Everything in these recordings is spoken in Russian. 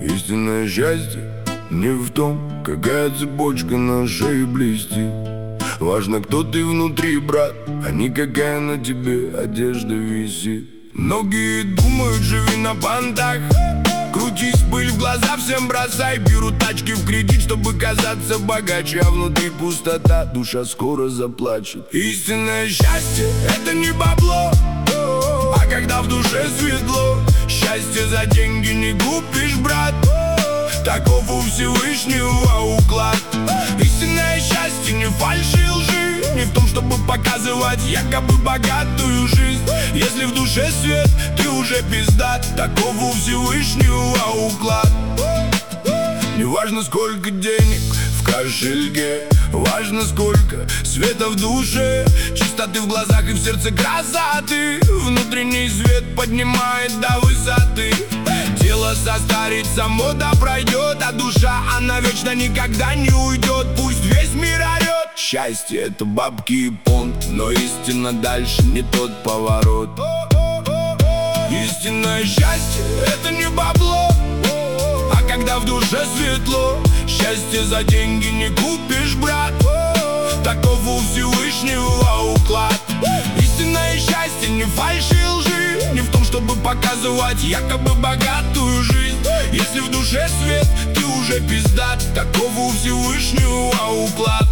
Истинное счастье не в том, какая цепочка на шее блестит. Важно, кто ты внутри, брат, а не какая на тебе одежда висит. Многие думают, живи на понтах, крутись, пыль в глаза всем бросай. Берут тачки в кредит, чтобы казаться богаче, а внутри пустота, душа скоро заплачет. Истинное счастье — это не бабло, а когда в душе светло. Счастье за деньги не купишь, брат, таков у Всевышнего уклад. Истинное счастье не в фальши и лжи, не в том, чтобы показывать якобы богатую жизнь. Если в душе свет, ты уже пиздат, таков у Всевышнего уклад. Неважно, сколько денег в кошельке, важно, сколько света в душе, чистоты в глазах и в сердце красоты. Внутренний свет поднимает до высоты. Тело состарится, мода пройдет, а душа, она вечно никогда не уйдет. Пусть весь мир орет. Счастье — это бабки и понт, но истина дальше не тот поворот. Истинное счастье — это не бабло, а когда в душе светло. Счастье за деньги не купишь, брат, таков у Всевышнего уклад. Истинное счастье не в фальши и лжи, не в том, чтобы показывать якобы богатую жизнь. Если в душе свет, ты уже пиздат, таков у Всевышнего уклад.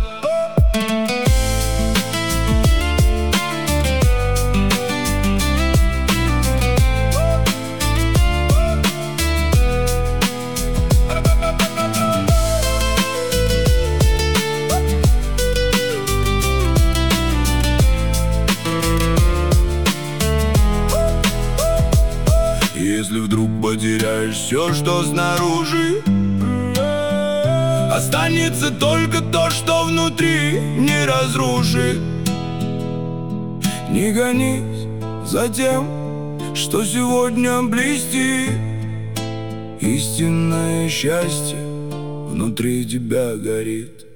Если вдруг потеряешь все, что снаружи, останется только то, что внутри не разрушит. Не гонись за тем, что сегодня блестит. Истинное счастье внутри тебя горит.